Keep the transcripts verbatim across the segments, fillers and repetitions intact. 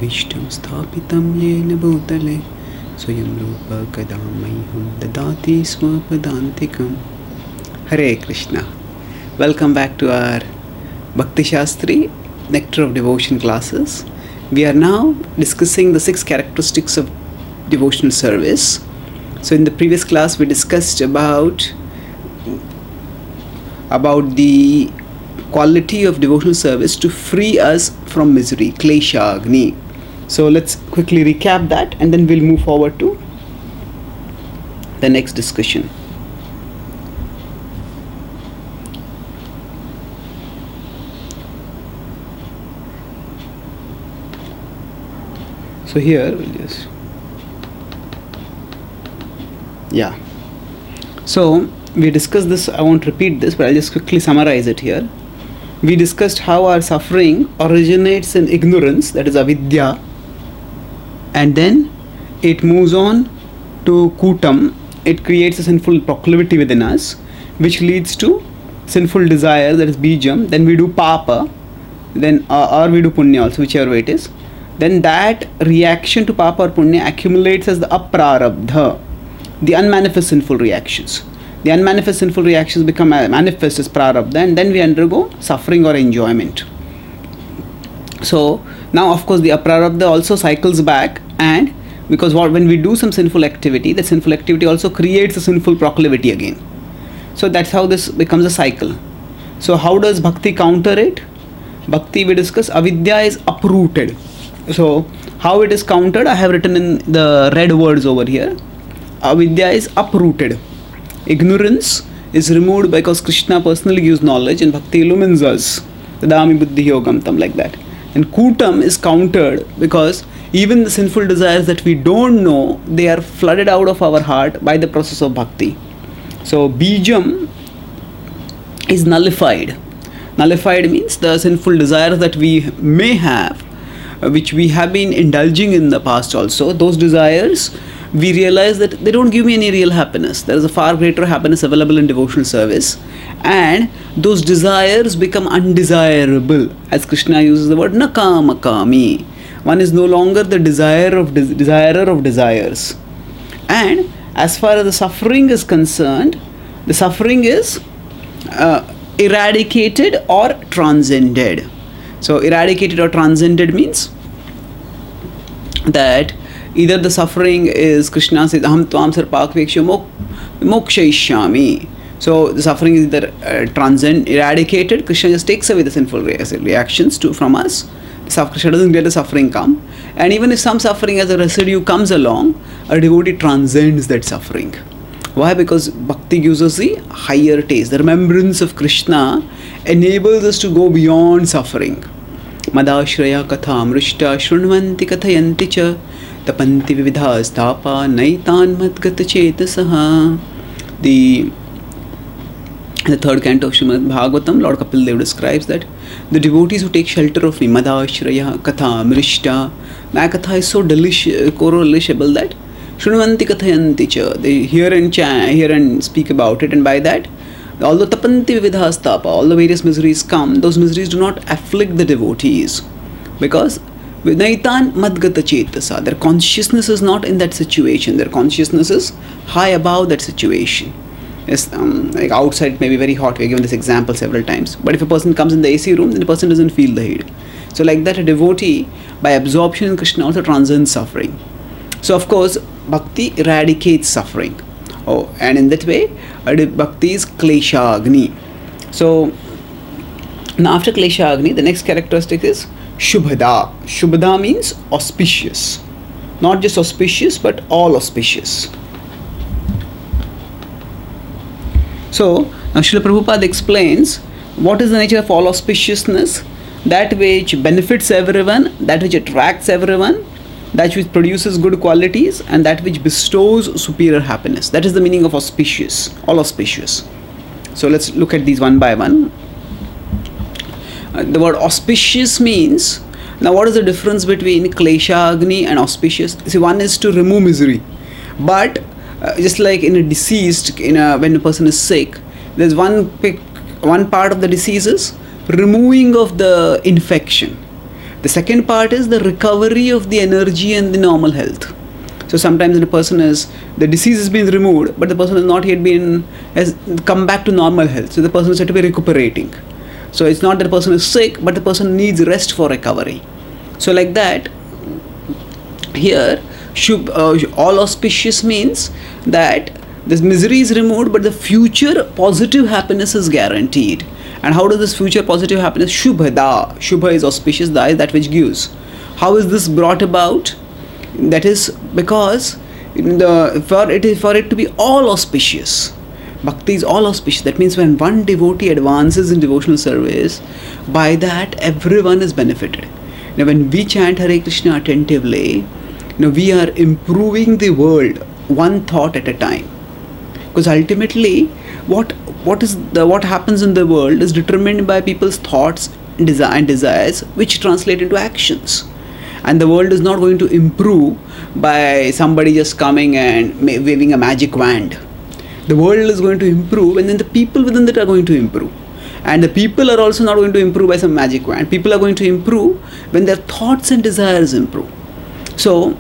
उपविष्टं स्थापितं येन भूतले स्वयं रूपा कदा मह्यं ददाति स्वपदान्तिकम्. Hare Krishna. Welcome back to our Bhakti Shastri Nectar of Devotion classes. We are now discussing the six characteristics of devotional service. So in the previous class we discussed about about the quality of devotional service to free us from misery, Klesha Agni. So let's quickly recap that and then we'll move forward to the next discussion. So here we'll just yeah. So we discussed this, I won't repeat this, but I'll just quickly summarize it here. We discussed how our suffering originates in ignorance, that is avidya, and then it moves on to kutam. It creates a sinful proclivity within us, which leads to sinful desire, that is bijam. Then we do papa, then uh, or we do punya also, whichever way it is. Then that reaction to papa or punya accumulates as the aprarabdha, the unmanifest sinful reactions. The unmanifest sinful reactions become manifest as prarabdha, and then we undergo suffering or enjoyment. So now of course the aprarabdha also cycles back, and because what, when we do some sinful activity, the sinful activity also creates a sinful proclivity again. So that's how this becomes a cycle. So how does bhakti counter it? Bhakti, we discuss, avidya is uprooted. So how it is countered, I have written in the red words over here. Avidya is uprooted. Ignorance is removed because Krishna personally gives knowledge and bhakti illumines us. Tadami buddhi yogam tam, like that. And kutam is countered because even the sinful desires that we don't know, they are flooded out of our heart by the process of bhakti. So bijam is nullified. Nullified means the sinful desires that we may have, which we have been indulging in the past also, those desires, we realize that they don't give me any real happiness. There is a far greater happiness available in devotional service, and those desires become undesirable, as Krishna uses the word nakamakami. One is no longer the desire of des- desirer of desires. And as far as the suffering is concerned, the suffering is uh, eradicated or transcended. So eradicated or transcended means that either the suffering is, Krishna says, aham tvam sarpakveksha mokshayishyami. So the suffering is either uh, transcend, eradicated. Krishna just takes away the sinful reactions to, from us. Krishna doesn't let the suffering come. And even if some suffering as a residue comes along, a devotee transcends that suffering. Why? Because bhakti gives us the higher taste. The remembrance of Krishna enables us to go beyond suffering. Madashraya katha amrishta shrunvanti kathayanti cha tapanti vividha stapa naitan madgata chetasaha. The the third canto of Srimad Bhagavatam, Lord Kapil Dev describes that the devotees who take shelter of me, Madashraya katha amrishta, my katha is so delicious, correlishable that Shrunvanti kathayanti cha, they hear and chant, hear and speak about it, and by that, although tapanti vividha stapa, all the various miseries come, those miseries do not afflict the devotees, because Vinaitan madgata chetasa, their consciousness is not in that situation, their consciousness is high above that situation. Yes, um, like outside it may be very hot, we have given this example several times, but if a person comes in the A C room, then the person doesn't feel the heat. So like that, a devotee, by absorption in Krishna, also transcends suffering. So of course, bhakti eradicates suffering. Oh, and in that way, bhakti is Klesha Agni. So now after Klesha Agni, the next characteristic is Shubhada. Shubhada means auspicious. Not just auspicious, but all auspicious. So now Srila Prabhupada explains what is the nature of all auspiciousness, that which benefits everyone, that which attracts everyone, that which produces good qualities, and that which bestows superior happiness. That is the meaning of auspicious, all auspicious. So let's look at these one by one. Uh, the word auspicious means, now what is the difference between Klesha Agni and auspicious? See, one is to remove misery, but uh, just like in a deceased, in a, when a person is sick, there's one pic, one part of the disease is removing of the infection. The second part is the recovery of the energy and the normal health. So sometimes when a person is, the disease has been removed, but the person has not yet been, has come back to normal health. So the person is said to be recuperating. So it's not that the person is sick, but the person needs rest for recovery. So like that, here, shub, uh, all auspicious means that this misery is removed, but the future positive happiness is guaranteed. And how does this future positive happiness? Shubhada. Shubha is auspicious, da is that which gives. How is this brought about? That is because the for it is for it to be all auspicious. Bhakti is all auspicious. That means when one devotee advances in devotional service, by that everyone is benefited. Now when we chant Hare Krishna attentively, you know, we are improving the world one thought at a time. Because ultimately, what what is the what happens in the world is determined by people's thoughts and desires, which translate into actions. And the world is not going to improve by somebody just coming and waving a magic wand. The world is going to improve, and then the people within it are going to improve. And the people are also not going to improve by some magic wand. People are going to improve when their thoughts and desires improve. So,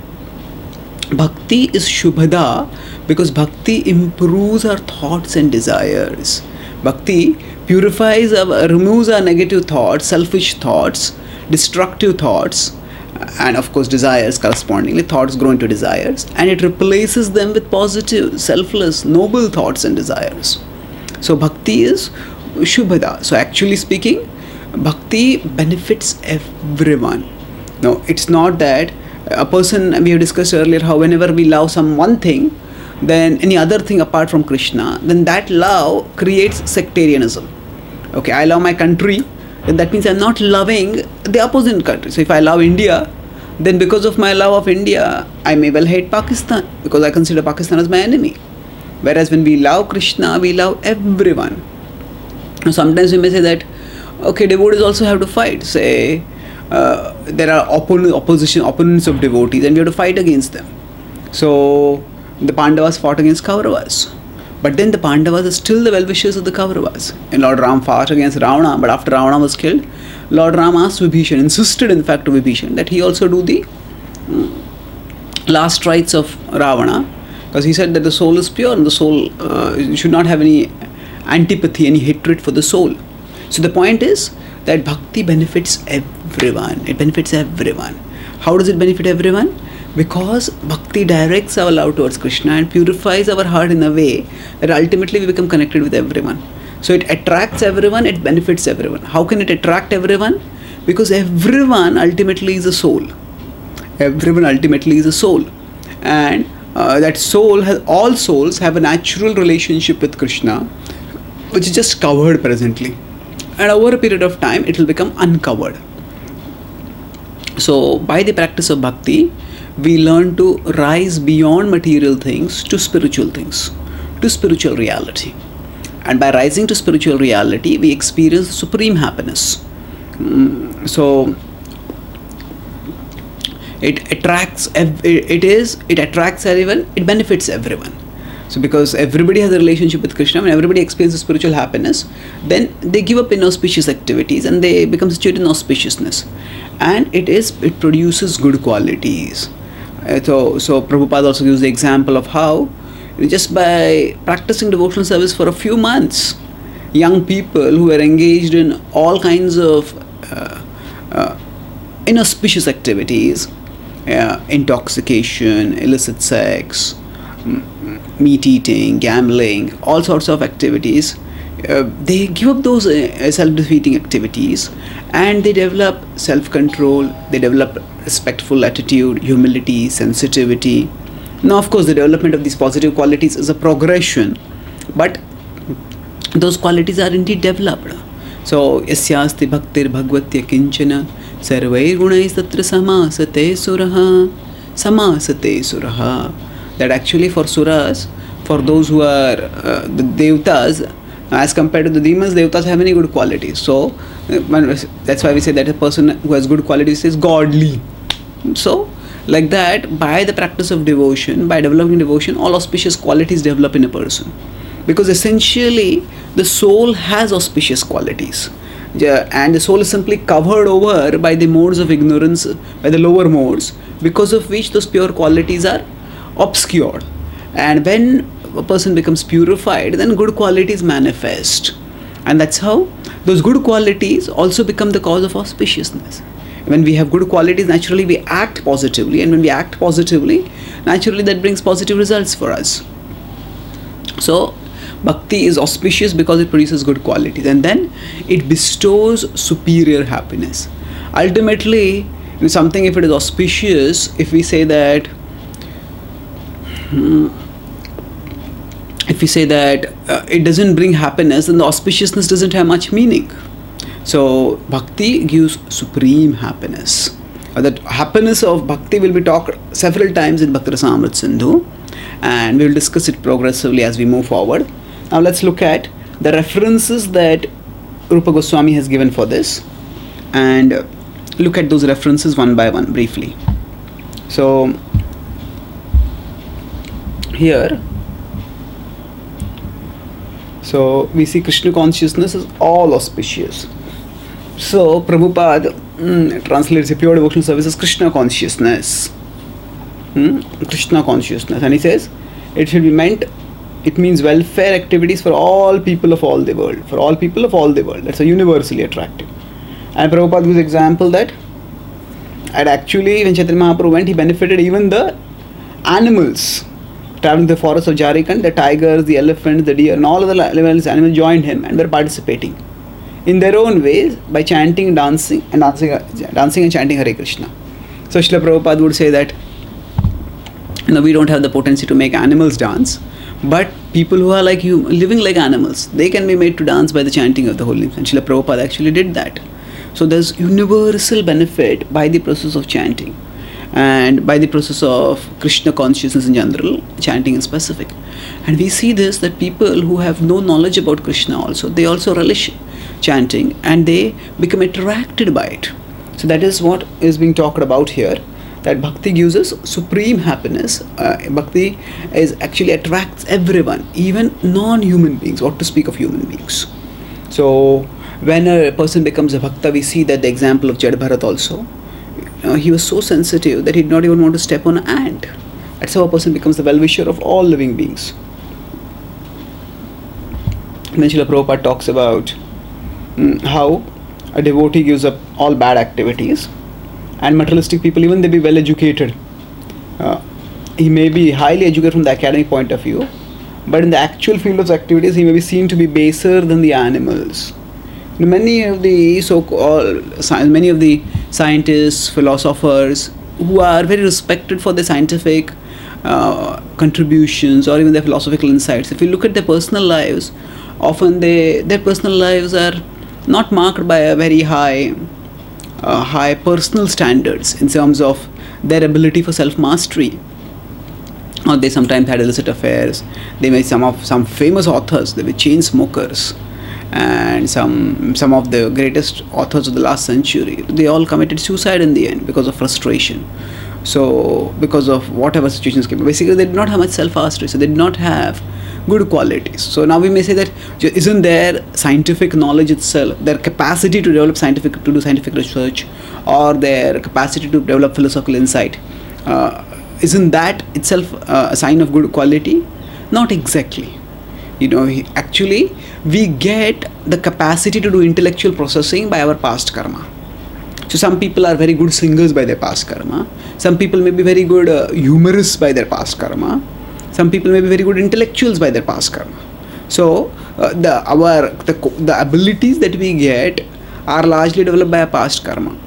Bhakti is Shubhada because Bhakti improves our thoughts and desires. Bhakti purifies, our, removes our negative thoughts, selfish thoughts, destructive thoughts, and of course desires correspondingly. Thoughts grow into desires, and it replaces them with positive, selfless, noble thoughts and desires. So Bhakti is Shubhada. So actually speaking, Bhakti benefits everyone. No, it's not that a person, we have discussed earlier how whenever we love some one thing, then any other thing apart from Krishna, then that love creates sectarianism. Okay, I love my country, then that means I'm not loving the opposite country. So if I love India, then because of my love of India, I may well hate Pakistan because I consider Pakistan as my enemy. Whereas when we love Krishna, we love everyone. Now sometimes we may say that, okay, devotees also have to fight. Say, uh, there are oppon- opposition, opponents of devotees, and we have to fight against them. So the Pandavas fought against Kauravas. But then the Pandavas are still the well-wishers of the Kauravas. And Lord Ram fought against Ravana, but after Ravana was killed, Lord Ram asked Vibhishan, insisted in fact to Vibhishan, that he also do the um, last rites of Ravana, because he said that the soul is pure and the soul uh, should not have any antipathy, any hatred for the soul. So the point is that Bhakti benefits everyone. It benefits everyone. How does it benefit everyone? Because Bhakti directs our love towards Krishna and purifies our heart in a way that ultimately we become connected with everyone. So it attracts everyone, it benefits everyone. How can it attract everyone? Because everyone ultimately is a soul. Everyone ultimately is a soul. And uh, that soul, has, all souls have a natural relationship with Krishna, which is just covered presently. And over a period of time, it will become uncovered. So by the practice of Bhakti, we learn to rise beyond material things to spiritual things, to spiritual reality. And by rising to spiritual reality, we experience supreme happiness. Mm, so it attracts, it is, it attracts everyone, it benefits everyone. So because everybody has a relationship with Krishna, when everybody experiences spiritual happiness, then they give up inauspicious activities and they become situated in auspiciousness. And it is, it produces good qualities. So, so Prabhupada also gives the example of how just by practicing devotional service for a few months, young people who are engaged in all kinds of uh, uh, inauspicious activities, uh, intoxication, illicit sex, meat eating, gambling, all sorts of activities, uh, they give up those uh, self-defeating activities and they develop self-control, they develop respectful attitude, humility, sensitivity. Now, of course, the development of these positive qualities is a progression, but those qualities are indeed developed. So, yasyasti bhaktir bhagvatya kinchana sarvair gunais tatra samasate suraha samasate suraha. That actually for suras, for those who are uh, the devtas, as compared to the demons, devtas have many good qualities. So, uh, that's why we say that a person who has good qualities is godly. So, like that, by the practice of devotion, by developing devotion, all auspicious qualities develop in a person. Because essentially, the soul has auspicious qualities. Yeah, and the soul is simply covered over by the modes of ignorance, by the lower modes, because of which those pure qualities are obscured. And when a person becomes purified, then good qualities manifest. And that's how those good qualities also become the cause of auspiciousness. When we have good qualities, naturally we act positively, and when we act positively, naturally that brings positive results for us. So bhakti is auspicious because it produces good qualities, and then it bestows superior happiness. Ultimately, you know, something, if it is auspicious, if we say that hmm, if we say that uh, it doesn't bring happiness, then the auspiciousness doesn't have much meaning. So bhakti gives supreme happiness. Uh, that happiness of bhakti will be talked several times in Bhakti Rasamrita Sindhu, and we will discuss it progressively as we move forward. Now let's look at the references that Rupa Goswami has given for this, and look at those references one by one briefly. So here, so we see Krishna consciousness is all auspicious. So Prabhupada mm, translates a pure devotional service as Krishna consciousness. Hmm? Krishna consciousness, and he says it should be meant, it means welfare activities for all people of all the world, for all people of all the world. That's a universally attractive. And Prabhupada gives example that, and actually when Chaitanya Mahaprabhu went, he benefited even the animals. Traveling to the forests of Jharkhand, the tigers, the elephants, the deer, and all of the animals, animals joined him and were participating in their own ways by chanting, dancing, and dancing, dancing and chanting Hare Krishna. So Srila Prabhupada would say that, you know, we don't have the potency to make animals dance, but people who are like you, living like animals, they can be made to dance by the chanting of the holy names. And Srila Prabhupada actually did that. So there's universal benefit by the process of chanting, and by the process of Krishna consciousness in general, chanting in specific. And we see this, that people who have no knowledge about Krishna also, they also relish chanting and they become attracted by it. So that is what is being talked about here, that bhakti gives us supreme happiness. Uh, bhakti is actually attracts everyone, even non-human beings, what to speak of human beings. So when a person becomes a bhakta, we see that the example of Jad Bharat also. Uh, he was so sensitive that he did not even want to step on an ant. That's how a person becomes the well-wisher of all living beings. And then Srila Prabhupada talks about mm, how a devotee gives up all bad activities, and materialistic people, even they be well educated, uh, he may be highly educated from the academic point of view, but in the actual field of activities, he may be seen to be baser than the animals. Many of the so-called, many of the scientists, philosophers, who are very respected for their scientific uh, contributions or even their philosophical insights, if you look at their personal lives, often they, their personal lives are not marked by a very high, uh, high personal standards in terms of their ability for self-mastery. Or they sometimes had illicit affairs. They may, some of some famous authors, they were chain smokers. And some some of the greatest authors of the last century, they all committed suicide in the end because of frustration. So because of whatever situations came, basically they did not have much self-mastery, so they did not have good qualities. So now we may say that, isn't their scientific knowledge itself, their capacity to develop scientific, to do scientific research, or their capacity to develop philosophical insight, uh, isn't that itself uh, a sign of good quality? Not exactly. You know, actually we get the capacity to do intellectual processing by our past karma. So some people are very good singers by their past karma. Some people may be very good uh, humorists by their past karma. Some people may be very good intellectuals by their past karma. So uh, the our the, the abilities that we get are largely developed by our past karma.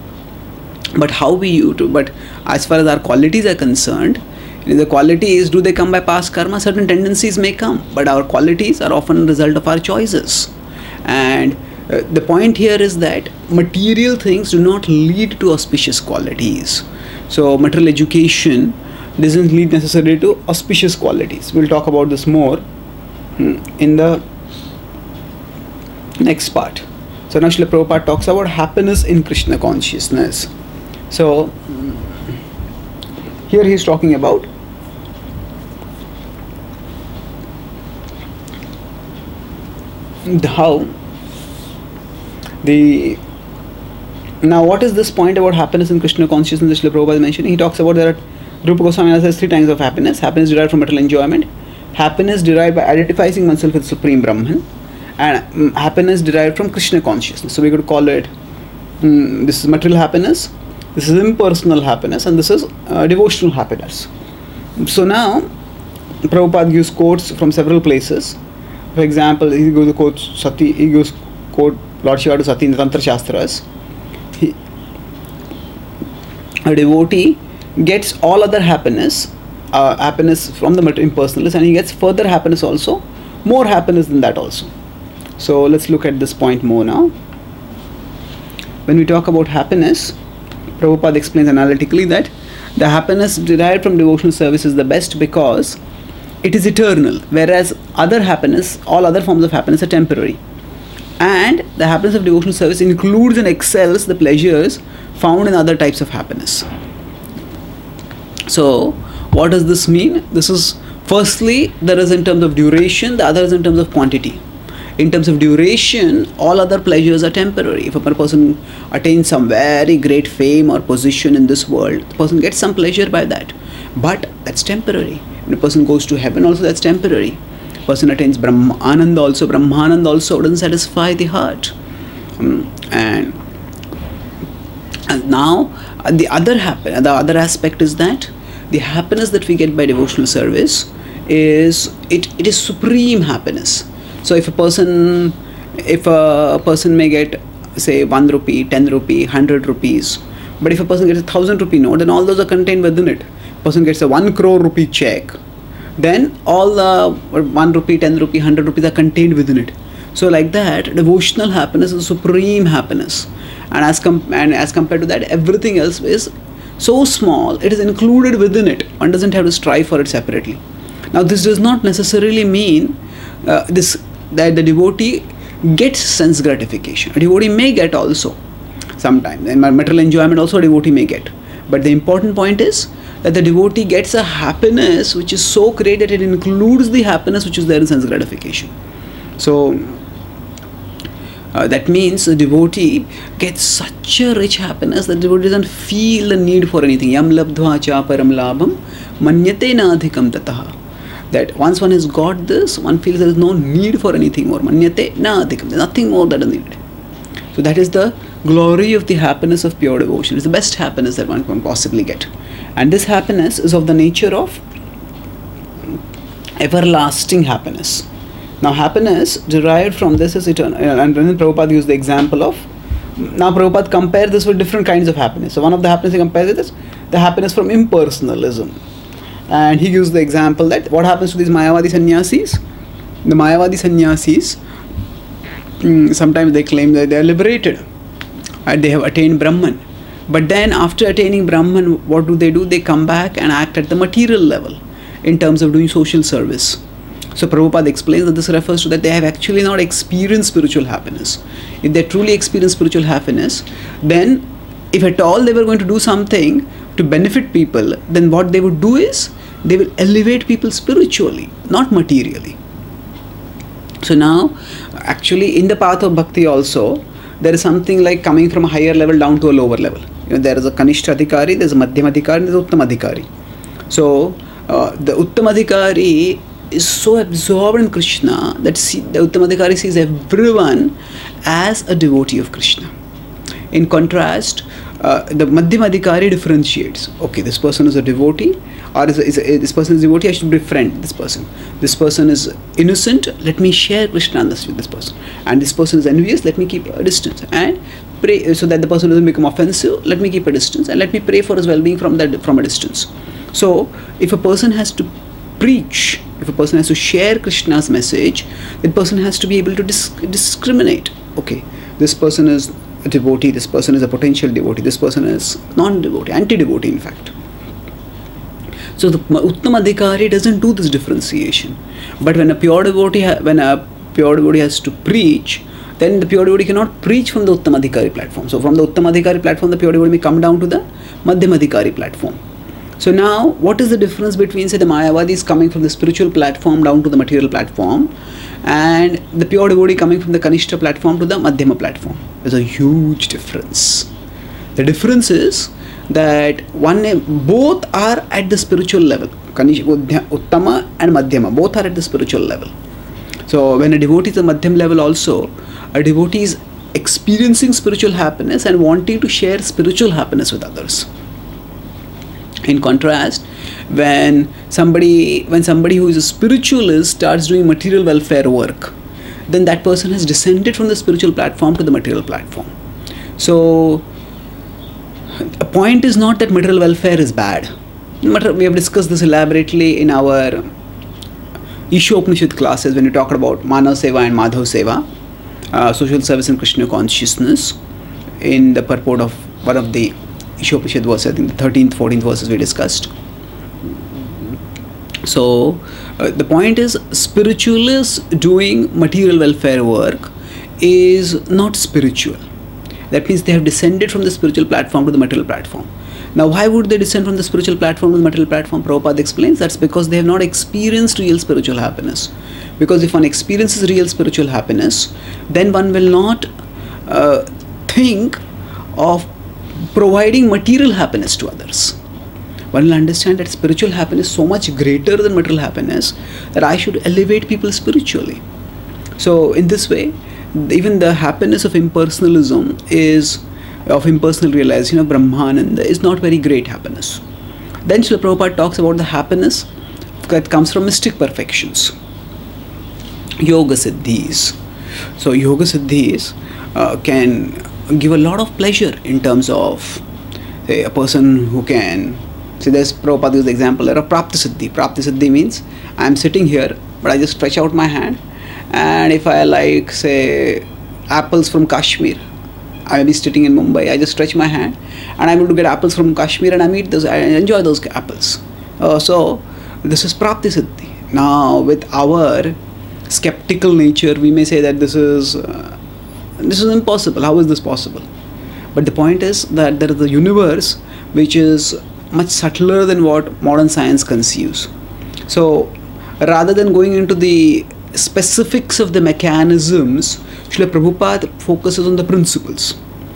But how we use to, but as far as our qualities are concerned, the qualities, do they come by past karma? Certain tendencies may come, but our qualities are often a result of our choices. And uh, the point here is that material things do not lead to auspicious qualities. So material education doesn't lead necessarily to auspicious qualities. We'll talk about this more in the next part. So now Srila Prabhupada talks about happiness in Krishna consciousness. So here he is talking about how The now, what is this point about happiness in Krishna consciousness that Srila Prabhupada is mentioning? He talks about there are Rupa Goswami says three kinds of happiness. Happiness derived from material enjoyment, happiness derived by identifying oneself with Supreme Brahman, and um, happiness derived from Krishna consciousness. So we could call it um, this is material happiness, this is impersonal happiness, and this is uh, devotional happiness. So now Prabhupada gives quotes from several places. For example, he goes to quote Sati, he goes quote Lord Shiva to Sati in the Tantra Shastras. He, a devotee gets all other happiness, uh, happiness from the impersonalist, and he gets further happiness also, more happiness than that also. So let's look at this point more now. When we talk about happiness, Prabhupada explains analytically that the happiness derived from devotional service is the best because it is eternal, whereas other happiness, all other forms of happiness are temporary. And the happiness of devotional service includes and excels the pleasures found in other types of happiness. So, what does this mean? This is, firstly, there is in terms of duration, the other is in terms of quantity. In terms of duration, all other pleasures are temporary. If a person attains some very great fame or position in this world, the person gets some pleasure by that. But that's temporary. When a person goes to heaven also, that's temporary. Person attains Brahma Ananda also, Brahmananda also doesn't satisfy the heart. Um, and, and now uh, the other happen, the other aspect is that the happiness that we get by devotional service is it, it is supreme happiness. So if a person if a person may get say one rupee, ten rupee, hundred rupees, but if a person gets a thousand rupee note, then all those are contained within it. Person gets a one crore rupee check, then all the one rupee, ten rupee, hundred rupees are contained within it. So like that, devotional happiness is supreme happiness, and as com- and as compared to that, everything else is so small, it is included within it. One doesn't have to strive for it separately. Now this does not necessarily mean uh, this that the devotee gets sense gratification. A devotee may get also sometimes, and material enjoyment also a devotee may get. But the important point is that the devotee gets a happiness which is so great that it includes the happiness which is there in sense gratification. So uh, that means the devotee gets such a rich happiness that the devotee doesn't feel the need for anything. Yam labdhva cha param labham manyate na adhikam tataha. That once one has got this, one feels there is no need for anything more. Manyate na adhikam. There is nothing more that is needed. So that is the glory of the happiness of pure devotion. It's the best happiness that one can possibly get. And this happiness is of the nature of everlasting happiness. Now happiness derived from this is eternal. And then Prabhupada used the example of, now Prabhupada compared this with different kinds of happiness. So one of the happiness he compares it is the happiness from impersonalism. And he gives the example that what happens to these Mayavadi sannyasis? The Mayavadi sannyasis, mm, sometimes they claim that they are liberated and they have attained Brahman. But then after attaining Brahman, what do they do? They come back and act at the material level in terms of doing social service. So Prabhupada explains that this refers to that they have actually not experienced spiritual happiness. If they truly experience spiritual happiness, then if at all they were going to do something to benefit people, then what they would do is they will elevate people spiritually, not materially. So now, actually in the path of bhakti also, there is something like coming from a higher level down to a lower level. You know, there is a Kanishta Adhikari, there is a Madhyam Adhikari, and there is Uttam Adhikari. So uh, the Uttam Adhikari is so absorbed in Krishna that see, the Uttam Adhikari sees everyone as a devotee of Krishna. In contrast, uh, the Madhyam Adhikari differentiates. Okay, this person is a devotee, or is, a, is a, this person is a devotee, I should befriend this person. This person is innocent, let me share Krishna with this person. And this person is envious, let me keep a distance. And pray so that the person doesn't become offensive, let me keep a distance, and let me pray for his well-being from that from a distance. So, if a person has to preach, if a person has to share Krishna's message, that person has to be able to dis- discriminate. Okay, this person is a devotee, this person is a potential devotee, this person is non-devotee, anti-devotee in fact. So the Uttam Adhikari doesn't do this differentiation. But when a pure devotee, ha- when a pure devotee has to preach, then the pure devotee cannot preach from the Uttam Adhikari platform. So from the Uttam Adhikari platform, the pure devotee may come down to the Madhyam Adhikari platform. So now, what is the difference between, say, the Mayavadis coming from the spiritual platform down to the material platform, and the pure devotee coming from the Kanishta platform to the Madhyama platform? There's a huge difference. The difference is that one, both are at the spiritual level. Uttama and Madhyama, both are at the spiritual level. So when a devotee is at the Madhyam level also, a devotee is experiencing spiritual happiness and wanting to share spiritual happiness with others. In contrast, when somebody when somebody who is a spiritualist starts doing material welfare work, then that person has descended from the spiritual platform to the material platform. So the point is not that material welfare is bad. We have discussed this elaborately in our Ishopanishad classes when we talked about Manav Seva and Madhav Seva, uh, social service and Krishna consciousness, in the purport of one of the Ishopanishad verses, I think the thirteenth, fourteenth verses we discussed. So uh, the point is, spiritualists doing material welfare work is not spiritual. That means they have descended from the spiritual platform to the material platform. Now, why would they descend from the spiritual platform to the material platform? Prabhupada explains that's because they have not experienced real spiritual happiness. Because if one experiences real spiritual happiness, then one will not uh, think of providing material happiness to others. One will understand that spiritual happiness is so much greater than material happiness that I should elevate people spiritually. So in this way, even the happiness of impersonalism is, of impersonal realization of Brahmananda, is not very great happiness. Then Srila Prabhupada talks about the happiness that comes from mystic perfections, yoga siddhis. So yoga siddhis uh, can give a lot of pleasure in terms of, say, a person who can, see, there's Prabhupada gives the example there of Prapti Siddhi. Prapti Siddhi means I'm sitting here, but I just stretch out my hand, and if I like, say, apples from Kashmir, I may be sitting in Mumbai, I just stretch my hand and I'm able to get apples from Kashmir and I eat those, I enjoy those apples. Uh, so this is Prapti Siddhi. Now with our skeptical nature, we may say that this is uh, this is impossible. How is this possible? But the point is that there is a universe which is much subtler than what modern science conceives. So rather than going into the specifics of the mechanisms, Srila Prabhupada focuses on the principles.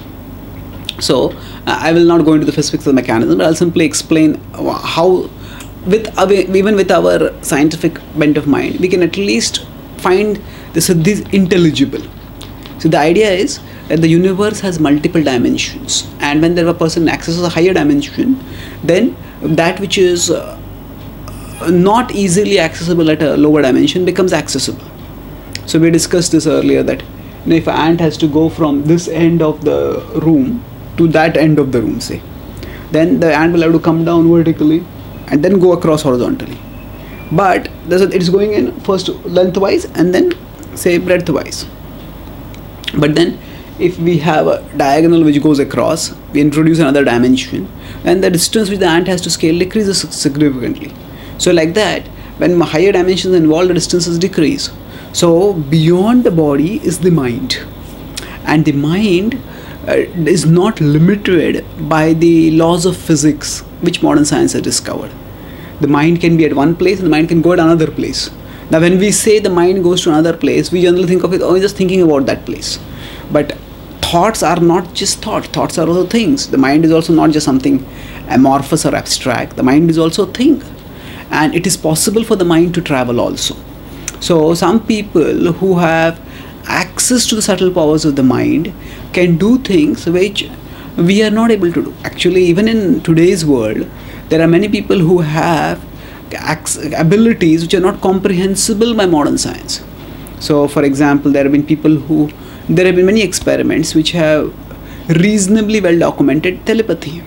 So uh, I will not go into the specifics of the mechanism, but I'll simply explain how, with our, even with our scientific bent of mind, we can at least find the siddhis intelligible. So the idea is that the universe has multiple dimensions, and when there a person accesses a higher dimension, then that which is uh, not easily accessible at a lower dimension becomes accessible. So we discussed this earlier, that you know, if an ant has to go from this end of the room to that end of the room, say, then the ant will have to come down vertically and then go across horizontally. But it is going in first lengthwise and then, say, breadthwise. But then if we have a diagonal which goes across, we introduce another dimension, and the distance which the ant has to scale decreases significantly. So like that, when higher dimensions involved, the distances decrease. So beyond the body is the mind, and the mind uh, is not limited by the laws of physics which modern science has discovered. The mind can be at one place and the mind can go at another place. Now when we say the mind goes to another place, we generally think of it, oh, just thinking about that place. But thoughts are not just thoughts, thoughts are also things. The mind is also not just something amorphous or abstract. The mind is also a thing. And it is possible for the mind to travel also. So some people who have access to the subtle powers of the mind can do things which we are not able to do. Actually, even in today's world, there are many people who have abilities which are not comprehensible by modern science. So for example, there have been people who, there have been many experiments which have reasonably well documented telepathy.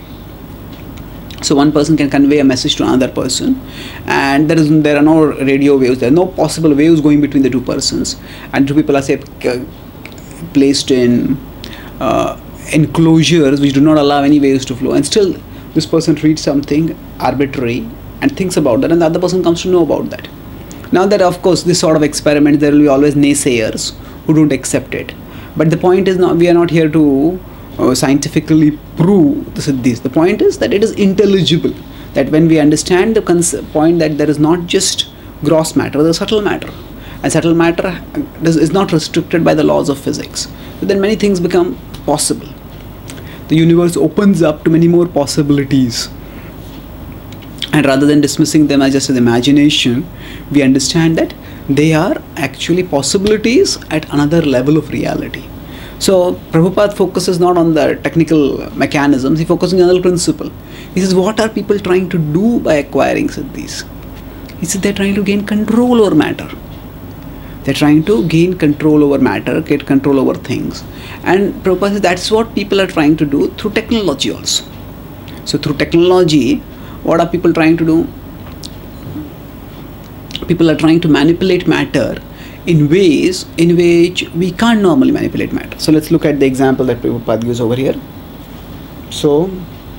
So one person can convey a message to another person, and there is there are no radio waves, there are no possible waves going between the two persons, and two people are say placed in uh, enclosures which do not allow any waves to flow, and still this person reads something arbitrary and thinks about that, and the other person comes to know about that. Now that, of course, this sort of experiment, there will be always naysayers who don't accept it, but the point is not, we are not here to Uh, scientifically prove the siddhis. The point is that it is intelligible. that when we understand the cons- point that there is not just gross matter, there is subtle matter, and subtle matter is not restricted by the laws of physics, so then many things become possible. The universe opens up to many more possibilities, and rather than dismissing them as just an imagination, we understand that they are actually possibilities at another level of reality. So Prabhupada focuses not on the technical mechanisms, he focuses on the general principle. He says, what are people trying to do by acquiring siddhis? He said they're trying to gain control over matter. They're trying to gain control over matter, get control over things. And Prabhupada says that's what people are trying to do through technology also. So through technology, what are people trying to do? People are trying to manipulate matter in ways in which we can't normally manipulate matter. So let's look at the example that Prabhupada gives over here. So,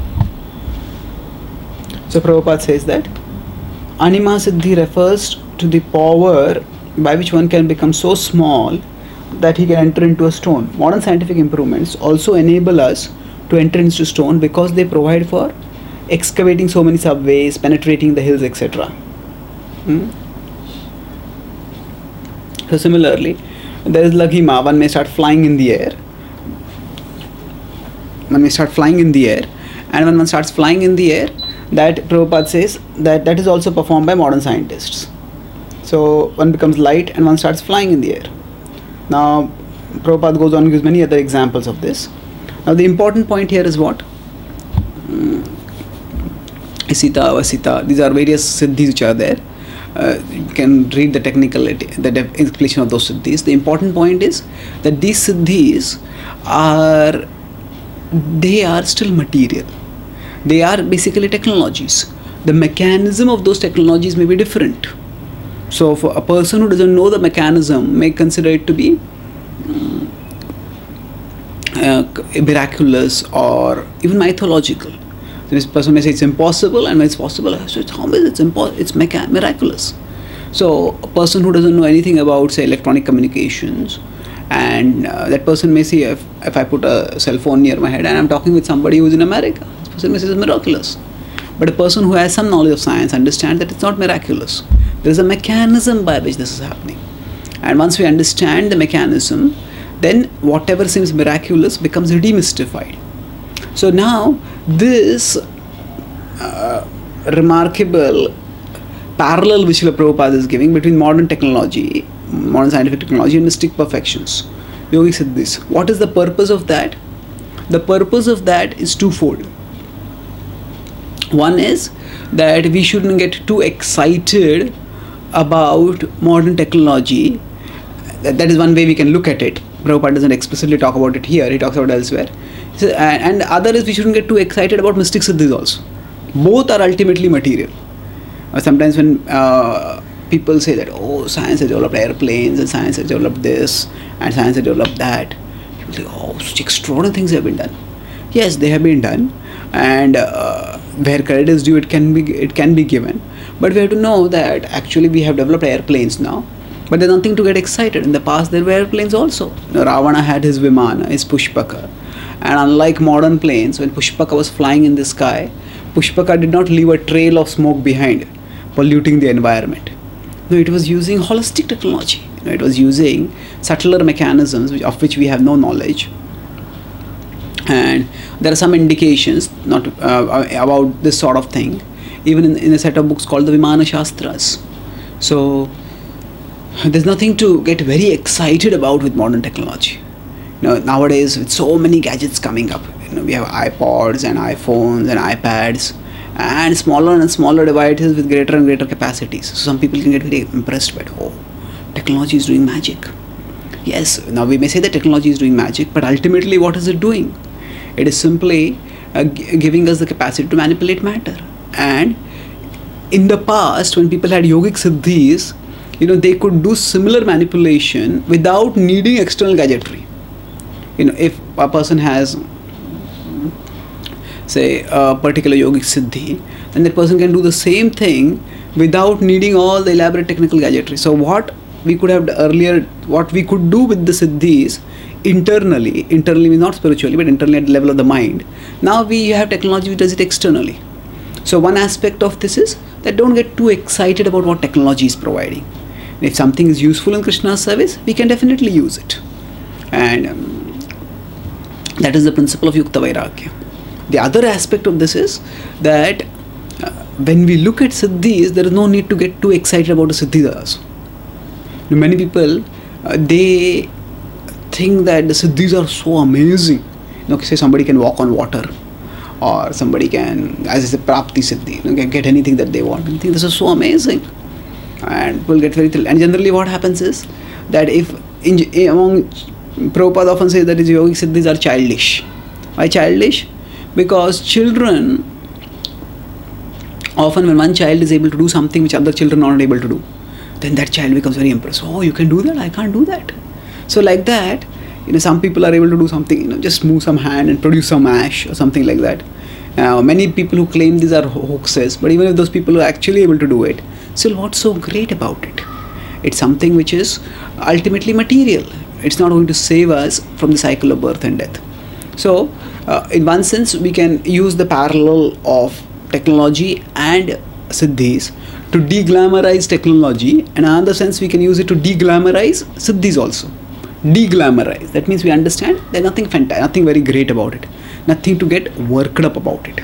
so Prabhupada says that Anima Siddhi refers to the power by which one can become so small that he can enter into a stone. Modern scientific improvements also enable us to enter into stone because they provide for excavating so many subways, penetrating the hills, et cetera. Hmm? So similarly, there is Laghima, one may start flying in the air. One may start flying in the air, and when one starts flying in the air, that Prabhupada says that that is also performed by modern scientists. So one becomes light and one starts flying in the air. Now Prabhupada goes on and gives many other examples of this. Now the important point here is what? Hmm. Isita, Vasita, these are various siddhis which are there. Uh, you can read the technical, the explanation of those siddhis. The important point is that these siddhis are, they are still material. They are basically technologies. The mechanism of those technologies may be different. So for a person who doesn't know the mechanism may consider it to be um, uh, miraculous or even mythological. This person may say it's impossible, and when it's possible, so it's, how is it impo- it's mecha- miraculous. So a person who doesn't know anything about, say, electronic communications, and uh, that person may say, if, if I put a cell phone near my head and I'm talking with somebody who's in America, this person may say it's miraculous. But a person who has some knowledge of science understands that it's not miraculous. There is a mechanism by which this is happening. And once we understand the mechanism, then whatever seems miraculous becomes demystified. So now, this uh, remarkable parallel which Srila Prabhupada is giving between modern technology, modern scientific technology and mystic perfections, yogic siddhis. What is the purpose of that? The purpose of that is twofold. One is that we shouldn't get too excited about modern technology. That, that is one way we can look at it. Prabhupada doesn't explicitly talk about it here, he talks about it elsewhere. So, and the other is we shouldn't get too excited about mystic siddhis also. Both are ultimately material. Uh, sometimes when uh, people say that, oh, science has developed airplanes, and science has developed this, and science has developed that, people say, oh, such extraordinary things have been done. Yes, they have been done, and uh, where credit is due, it can be it can be given. But we have to know that actually we have developed airplanes now, but there's nothing to get excited. In the past, there were airplanes also. You know, Ravana had his Vimana, his Pushpaka. And unlike modern planes, when Pushpaka was flying in the sky, Pushpaka did not leave a trail of smoke behind, polluting the environment. No, it was using holistic technology. You know, it was using subtler mechanisms which, of which we have no knowledge. And there are some indications not uh, about this sort of thing, even in, in a set of books called the Vimana Shastras. So there's nothing to get very excited about with modern technology. You know, nowadays with so many gadgets coming up, you know, we have iPods and iPhones and iPads and smaller and smaller devices with greater and greater capacities. So some people can get very impressed by, oh, technology is doing magic. Yes, now we may say that technology is doing magic, but ultimately what is it doing? It is simply uh, g- giving us the capacity to manipulate matter. And in the past, when people had yogic siddhis, you know, they could do similar manipulation without needing external gadgetry. You know, if a person has, say, a particular yogic siddhi, then that person can do the same thing without needing all the elaborate technical gadgetry. So what we could have earlier, what we could do with the siddhis internally, internally means not spiritually, but internally at the level of the mind. Now we have technology which does it externally. So one aspect of this is that don't get too excited about what technology is providing. If something is useful in Krishna's service, we can definitely use it. And um, that is the principle of Yukta Vairagya. The other aspect of this is that uh, when we look at Siddhis, there is no need to get too excited about the Siddhis also. Many people, uh, they think that the Siddhis are so amazing. You know, say somebody can walk on water, or somebody can, as I say, Prapti Siddhi, you know, can get anything that they want. I think this is so amazing. And people get very thrilled. And generally what happens is that if in, among Prabhupada often says that his yogic siddhis are childish. Why childish? Because children, often when one child is able to do something which other children are not able to do, then that child becomes very impressed. Oh, you can do that? I can't do that. So like that, you know, some people are able to do something, you know, just move some hand and produce some ash or something like that. Uh, many people who claim these are hoaxes, but even if those people are actually able to do it, still what's so great about it? It's something which is ultimately material. It's not going to save us from the cycle of birth and death. So uh, in one sense, we can use the parallel of technology and siddhis to de-glamorize technology, and in another sense we can use it to de-glamorize siddhis also. De-glamorize, that means we understand there's nothing fantastic, nothing very great about it, nothing to get worked up about it.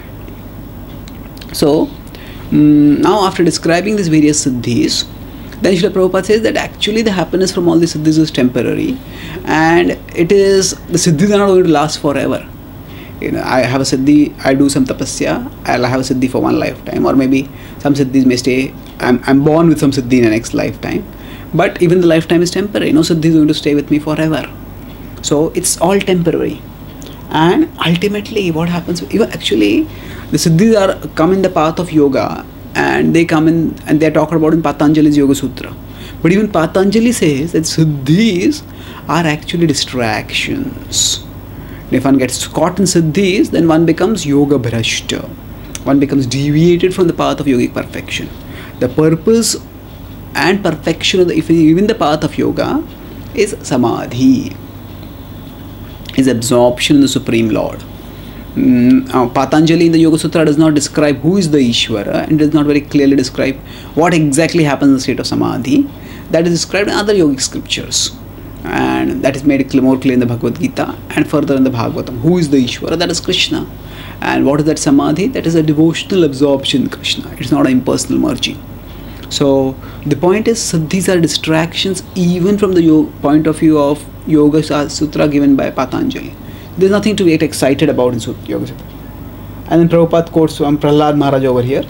So um, now after describing these various siddhis, then Srila Prabhupada says that actually the happiness from all these siddhis is temporary, and it is, the siddhis are not going to last forever. You know, I have a siddhi, I do some tapasya, I'll have a siddhi for one lifetime, or maybe some siddhis may stay, I'm, I'm born with some siddhi in the next lifetime, but even the lifetime is temporary, no siddhi is going to stay with me forever. So it's all temporary. And ultimately what happens, even actually the siddhis are come in the path of yoga, and they come in and they are talked about in Patanjali's Yoga Sutra. But even Patanjali says that siddhis are actually distractions. If one gets caught in siddhis, then one becomes yoga bhrashta. One becomes deviated from the path of yogic perfection. The purpose and perfection of the, if even the path of yoga is samadhi, is absorption in the Supreme Lord. Mm, uh, Patanjali in the Yoga Sutra does not describe who is the Ishvara, and does not very clearly describe what exactly happens in the state of samadhi. That is described in other yogic scriptures, and that is made more clear in the Bhagavad Gita and further in the Bhagavatam. Who is the Ishvara? That is Krishna. And what is that samadhi? That is a devotional absorption in Krishna. It is not an impersonal merging. So the point is, siddhis are distractions even from the yo- point of view of Yoga Sutra given by Patanjali. There's nothing to get excited about in Yoga Sutra. And then Prabhupada quotes from Prahlad Maharaj over here,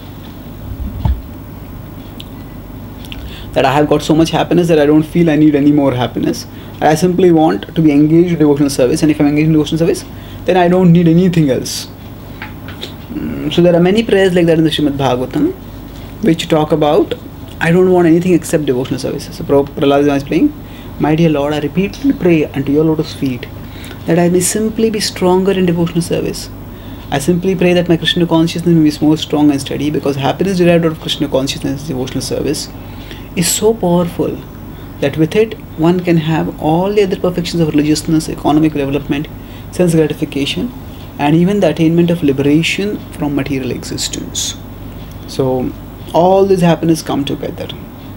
that I have got so much happiness that I don't feel I need any more happiness. I simply want to be engaged in devotional service, and if I'm engaged in devotional service, then I don't need anything else. Mm, so there are many prayers like that in the Srimad Bhagavatam, which talk about, I don't want anything except devotional services. So Prahlad is playing, my dear Lord, I repeatedly pray unto your lotus feet that I may simply be stronger in devotional service. I simply pray that my Krishna consciousness may be more strong and steady, because happiness derived out of Krishna consciousness, devotional service, is so powerful that with it one can have all the other perfections of religiousness, economic development, sense gratification, and even the attainment of liberation from material existence. So all this happiness come together.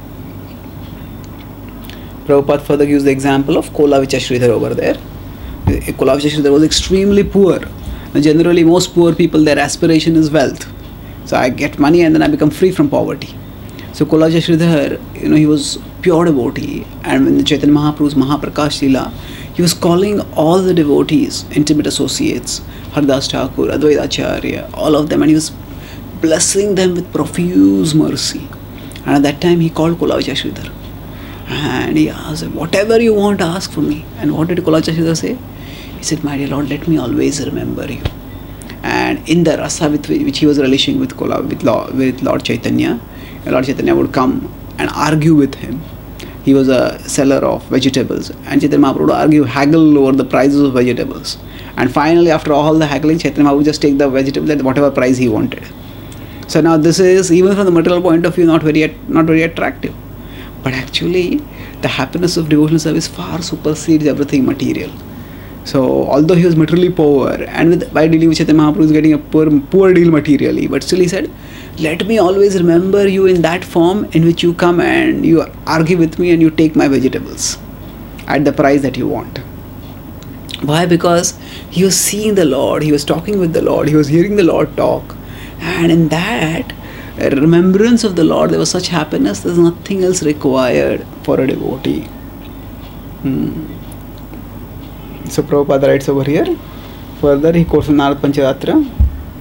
Prabhupada further gives the example of Kolavicha Sridhar over there. Kolavicha Sridhar was extremely poor. Now, generally most poor people, their aspiration is wealth. So I get money and then I become free from poverty. So Kolavicha Sridhar, you know, he was pure devotee, and when the Chaitanya Mahaprabhu's Mahaprakash Leela, he was calling all the devotees, intimate associates, Haridas Thakur, Advaita Acharya, all of them, and he was blessing them with profuse mercy. And at that time he called Kolavicha Sridhar, and he asked him, whatever you want, ask for me. And what did Kolavicha Sridhar say? He said, my dear Lord, let me always remember you. And in the rasa with which he was relishing with, Kola, with, Lord, with Lord Chaitanya, Lord Chaitanya would come and argue with him. He was a seller of vegetables, and Chaitanya Mahaprabhu would argue, haggle over the prices of vegetables. And finally, after all the haggling, Chaitanya Mahaprabhu would just take the vegetable at whatever price he wanted. So now this is, even from the material point of view, not very not very attractive. But actually, the happiness of devotional service far supersedes everything material. So although he was materially poor, and with, by dealing with Chaitanya Mahaprabhu, he was getting a poor, poor deal materially, but still he said, let me always remember you in that form in which you come and you argue with me and you take my vegetables at the price that you want. Why? Because he was seeing the Lord, he was talking with the Lord, he was hearing the Lord talk, and in that remembrance of the Lord, there was such happiness, there's nothing else required for a devotee. Hmm. So Prabhupada writes over here, further he quotes from Narad Pancharatra,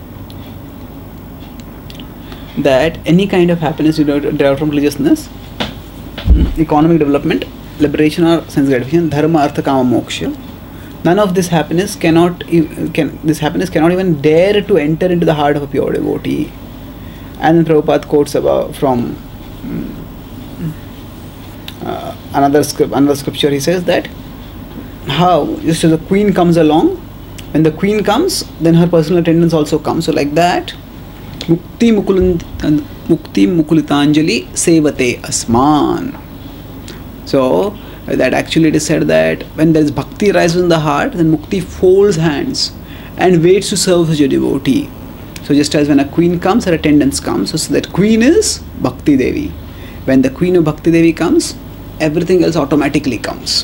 that any kind of happiness you derive from religiousness, economic development, liberation or sense gratification, dharma, artha, kama, moksha, none of this happiness cannot can this happiness cannot even dare to enter into the heart of a pure devotee. And then Prabhupada quotes about from uh, another script, another scripture. He says that how just as the queen comes along, when the queen comes, then her personal attendants also come. So like that, Mukti Mukulant Mukti Mukulitanjali Sevate Asman. So that actually it is said that when there is bhakti rises in the heart, then Mukti folds hands and waits to serve such a devotee. So just as when a queen comes, her attendants come. So, so that queen is Bhakti Devi. When the queen of Bhakti Devi comes, everything else automatically comes.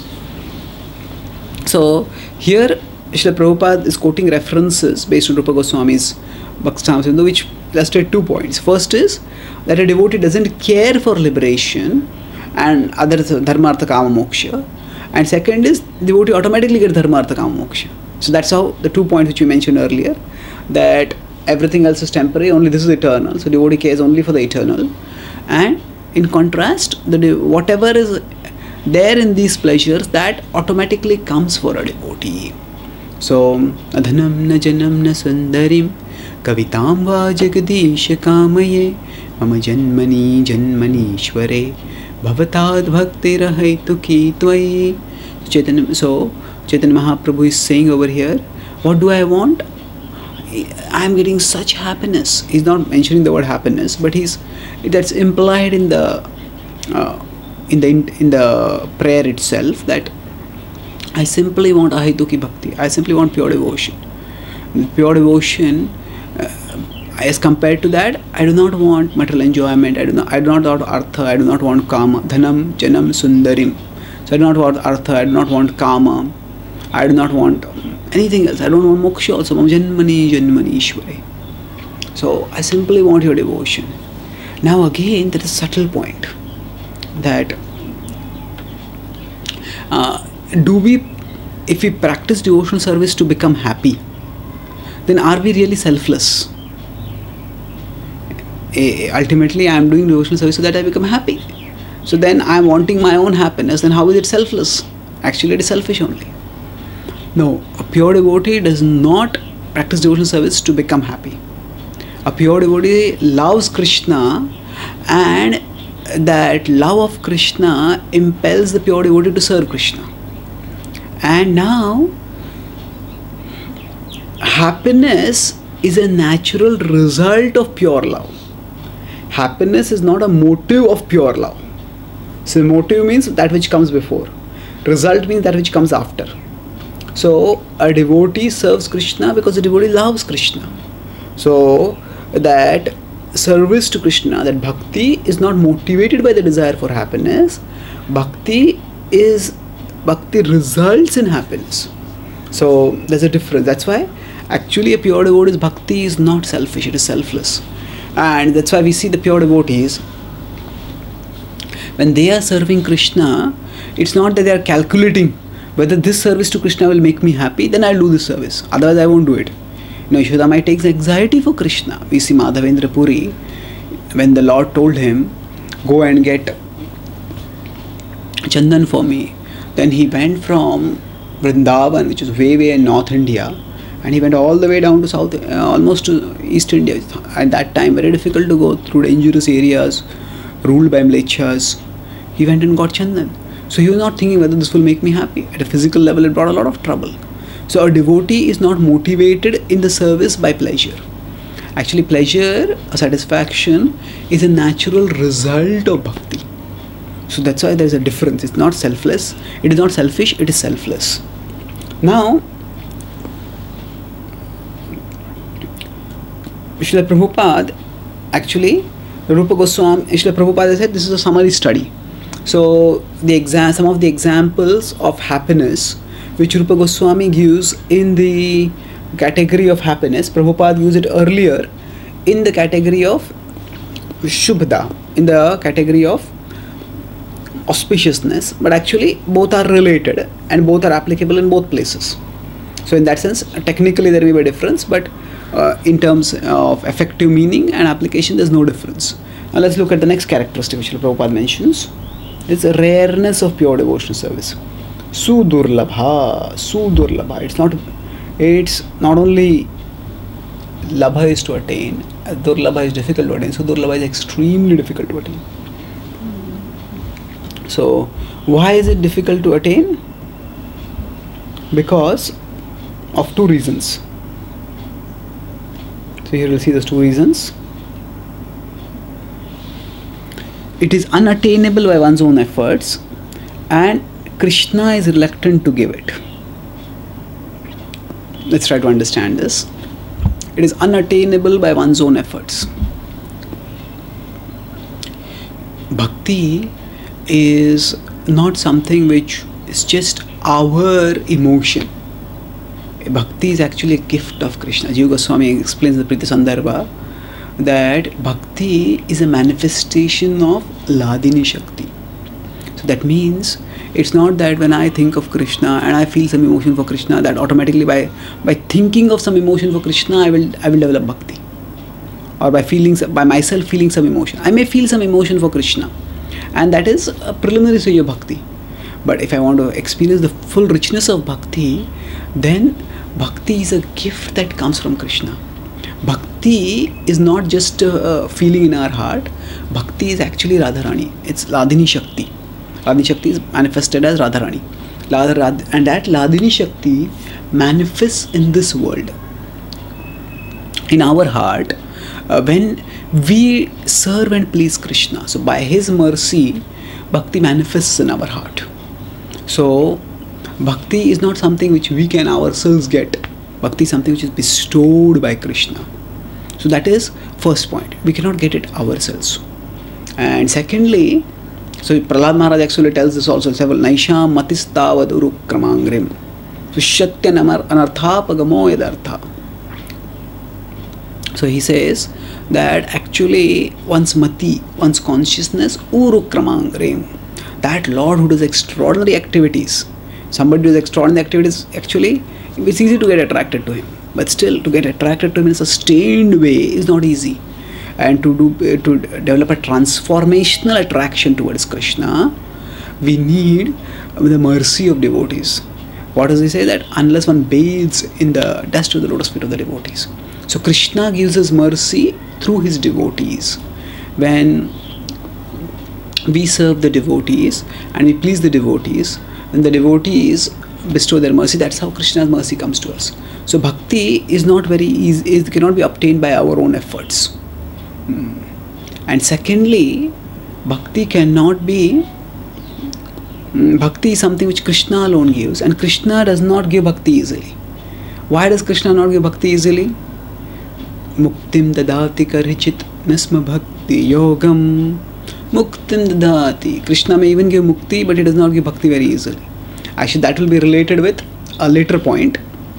So here Srila Prabhupada is quoting references based on Rupa Goswami's Bhakti-Samhita Sindhu, which illustrate two points. First is that a devotee doesn't care for liberation and other dharma, artha, kama, moksha. And second is devotee automatically gets dharma, artha, kama, moksha. So that's how the two points which we mentioned earlier, that everything else is temporary, only this is eternal. So devotee cares only for the eternal. And in contrast, the whatever is there in these pleasures, that automatically comes for a devotee. So adhanam na janam na sundarim kavitam va jagadish kamaye mama janmani janmani ishware bhavatad bhakti rahaitu ki tvai. Chaitanya, so Chaitanya Mahaprabhu is saying over here, what do I want? I am getting such happiness. He's not mentioning the word happiness, but he's that's implied in the uh, in the in, in the prayer itself, that I simply want ahituki bhakti. I simply want pure devotion. Pure devotion. Uh, as compared to that, I do not want material enjoyment. I do not. I do not want artha. I do not want kama. Dhanam, janam, sundarim. So I do not want artha. I do not want kama. I do not want anything else. I don't want moksha also. Janmani, janmani, ishware. So I simply want your devotion. Now again, there is a subtle point that uh, do we, if we practice devotional service to become happy, then are we really selfless? Uh, ultimately, I am doing devotional service so that I become happy. So then I am wanting my own happiness. Then how is it selfless? Actually, it is selfish only. No, a pure devotee does not practice devotional service to become happy. A pure devotee loves Krishna, and that love of Krishna impels the pure devotee to serve Krishna. And now, happiness is a natural result of pure love. Happiness is not a motive of pure love. So motive means that which comes before. Result means that which comes after. So a devotee serves Krishna because the devotee loves Krishna. So that service to Krishna, that bhakti is not motivated by the desire for happiness. Bhakti is, bhakti results in happiness. So there's a difference. That's why actually a pure devotee's bhakti is not selfish, it is selfless. And that's why we see the pure devotees, when they are serving Krishna, it's not that they are calculating whether this service to Krishna will make me happy, then I'll do this service. Otherwise I won't do it. You know, Yashodamai takes anxiety for Krishna. We see Madhavendra Puri, when the Lord told him, go and get Chandan for me. Then he went from Vrindavan, which is way, way in North India, and he went all the way down to South, uh, almost to East India. At that time, very difficult to go through dangerous areas, ruled by Mlechas. He went and got Chandan. So he was not thinking whether this will make me happy. At a physical level, it brought a lot of trouble. So a devotee is not motivated in the service by pleasure. Actually, pleasure, a satisfaction, is a natural result of bhakti. So that's why there is a difference. It's not selfless. It is not selfish. It is selfless. Now, Srila Prabhupada, actually, Rupa Goswami, Srila Prabhupada said this is a summary study. So, the exam, some of the examples of happiness which Rupa Goswami gives in the category of happiness, Prabhupada used it earlier in the category of Shubhda, in the category of auspiciousness, but actually both are related and both are applicable in both places. So in that sense, technically there may be a difference, but uh, in terms of effective meaning and application, there's no difference. Now let's look at the next characteristic which Prabhupada mentions. It's a rareness of pure devotional service. Sudurlabha, Sudurlabha. It's not, it's not only Labha is to attain, Durlabha is difficult to attain. So Durlabha is extremely difficult to attain. So, why is it difficult to attain? Because of two reasons. So, here we'll see those two reasons. It is unattainable by one's own efforts, and Krishna is reluctant to give it. Let's try to understand this. It is unattainable by one's own efforts. Bhakti is not something which is just our emotion. Bhakti is actually a gift of Krishna. Jiva Goswami explains in the Priti Sandarbha that Bhakti is a manifestation of Ladini Shakti. So that means it's not that when I think of Krishna and I feel some emotion for Krishna, that automatically by by thinking of some emotion for Krishna, I will I will develop Bhakti. Or by feeling by myself feeling some emotion. I may feel some emotion for Krishna, and that is a preliminary stage of Bhakti. But if I want to experience the full richness of Bhakti, then Bhakti is a gift that comes from Krishna. Bhakti is not just a feeling in our heart. Bhakti is actually Radharani. It's Ladini Shakti. Ladini Shakti is manifested as Radharani. And that Ladini Shakti manifests in this world. In our heart, uh, when we serve and please Krishna. So by His mercy, Bhakti manifests in our heart. So Bhakti is not something which we can ourselves get. Bhakti is something which is bestowed by Krishna. So that is first point. We cannot get it ourselves. And secondly, so Prahlad Maharaj actually tells this also several. Naisham matistavad urukramangrim. So Shatya anartha pagamo yadartha. So he says that actually one's mati, one's consciousness, urukramangrim. That Lord who does extraordinary activities. Somebody who does extraordinary activities, actually, it's easy to get attracted to him. But still, to get attracted to him in a sustained way is not easy. And to do to develop a transformational attraction towards Krishna, we need the mercy of devotees. What does he say? That unless one bathes in the dust of the lotus feet of the devotees. So Krishna gives us mercy through his devotees. When we serve the devotees and we please the devotees, then the devotees bestow their mercy. That's how Krishna's mercy comes to us. So bhakti is not very easy, it cannot be obtained by our own efforts. Hmm. And secondly, bhakti cannot be, hmm, bhakti is something which Krishna alone gives, and Krishna does not give bhakti easily. Why does Krishna not give bhakti easily? Muktim dadati karichit nasma bhakti yogam. Muktim dadati. Krishna may even give mukti, but he does not give bhakti very easily. Actually, that will be related with a later point.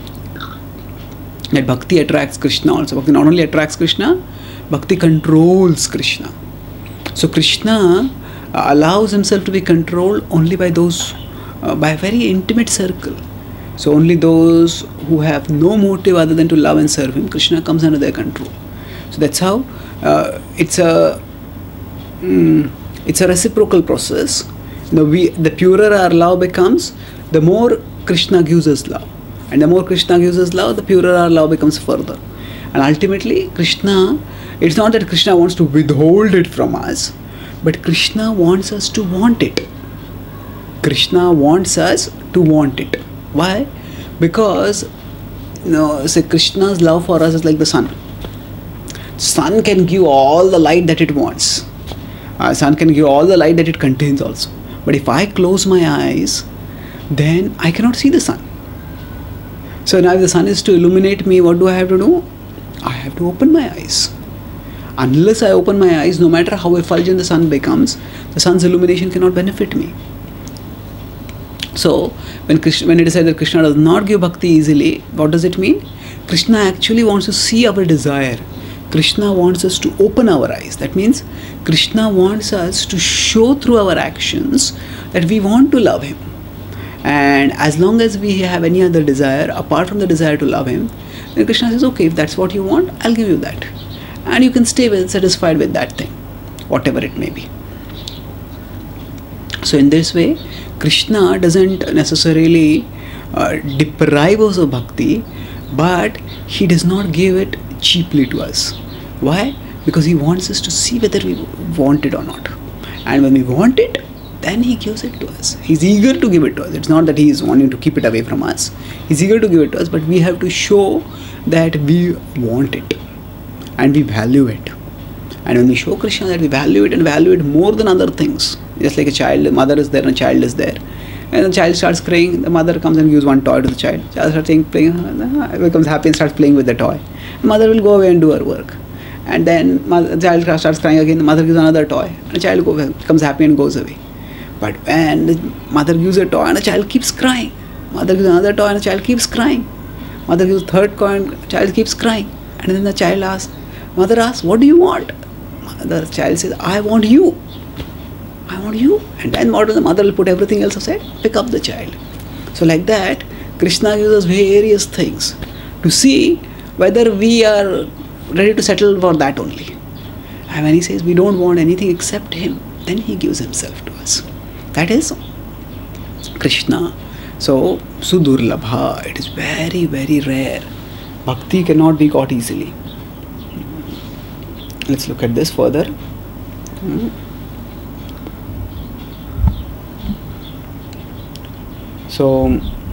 That bhakti attracts Krishna also. Bhakti not only attracts Krishna, bhakti controls Krishna. So Krishna uh, allows himself to be controlled only by those, uh, by a very intimate circle. So only those who have no motive other than to love and serve him, Krishna comes under their control. So that's how uh, it's a mm, it's a reciprocal process. The we the purer our love becomes, the more Krishna gives us love. And the more Krishna gives us love, the purer our love becomes further. And ultimately, Krishna, it's not that Krishna wants to withhold it from us, but Krishna wants us to want it. Krishna wants us to want it. Why? Because, you know, say Krishna's love for us is like the sun. Sun can give all the light that it wants. Uh, sun can give all the light that it contains also. But if I close my eyes, then I cannot see the sun. So now if the sun is to illuminate me, what do I have to do? I have to open my eyes. Unless I open my eyes, no matter how effulgent the sun becomes, the sun's illumination cannot benefit me. So, when Krishna, when it is said that Krishna does not give bhakti easily, what does it mean? Krishna actually wants to see our desire. Krishna wants us to open our eyes. That means Krishna wants us to show through our actions that we want to love Him. And as long as we have any other desire, apart from the desire to love Him, then Krishna says, okay, if that's what you want, I'll give you that. And you can stay with, satisfied with that thing, whatever it may be. So in this way, Krishna doesn't necessarily uh, deprive us of bhakti, but He does not give it cheaply to us. Why? Because He wants us to see whether we want it or not. And when we want it, then He gives it to us. He's eager to give it to us. It's not that He is wanting to keep it away from us. He's eager to give it to us, but we have to show that we want it and we value it. And when we show Krishna that we value it and value it more than other things, just like a child, the mother is there and a child is there, and the child starts crying, the mother comes and gives one toy to the child. The child starts saying, playing, becomes happy and starts playing with the toy. The mother will go away and do her work. And then the child starts crying again, the mother gives another toy, and the child go, becomes happy and goes away. But when the mother gives a toy and the child keeps crying, mother gives another toy and the child keeps crying, mother gives a third toy and the child keeps crying, and then the child asks, mother asks, what do you want? The child says, I want you. I want you. And then what the mother will put everything else aside, pick up the child. So like that, Krishna gives us various things to see whether we are ready to settle for that only. And when He says we don't want anything except Him, then He gives Himself to us. That is Krishna. So, Sudurlabha, it is very, very rare. Bhakti cannot be got easily. Let's look at this further. Hmm. So,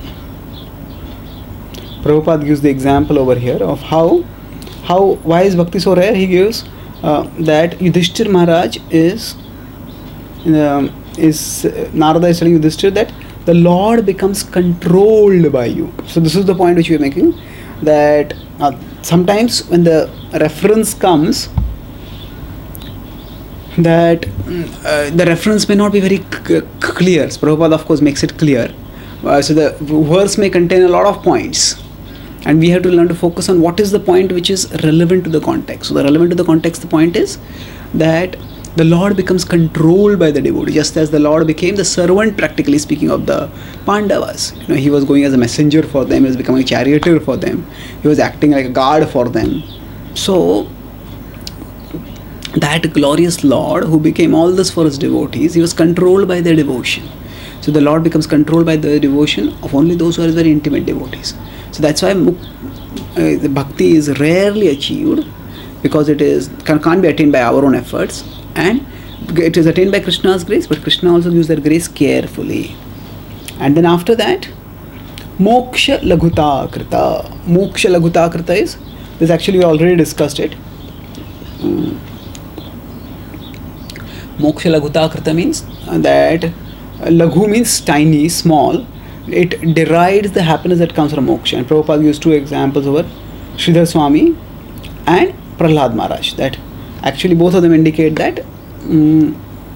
Prabhupada gives the example over here of how, how why is Bhakti so rare? He gives uh, that Yudhishthir Maharaj is, uh, is uh, Narada is telling Yudhishthir that the Lord becomes controlled by you. So this is the point which we are making, that uh, sometimes when the reference comes, that uh, the reference may not be very c- clear. So Prabhupada of course makes it clear. Uh, so the verse may contain a lot of points, and we have to learn to focus on what is the point which is relevant to the context. So the relevant to the context, the point is that the Lord becomes controlled by the devotee, just as the Lord became the servant, practically speaking, of the Pandavas. You know, He was going as a messenger for them, He was becoming a charioteer for them, He was acting like a guard for them. So that glorious Lord who became all this for His devotees, He was controlled by their devotion. So the Lord becomes controlled by the devotion of only those who are very intimate devotees. So that's why uh, the bhakti is rarely achieved, because it is can, can't be attained by our own efforts, and it is attained by Krishna's grace, but Krishna also gives that grace carefully. And then after that, moksha laghuta krita. Moksha laghuta krita is, this actually we already discussed it. Um, moksha laghuta krita means that Laghu means tiny, small. It derides the happiness that comes from moksha. And Prabhupada used two examples over Sridhar Swami and Prahlad Maharaj. That actually both of them indicate that um,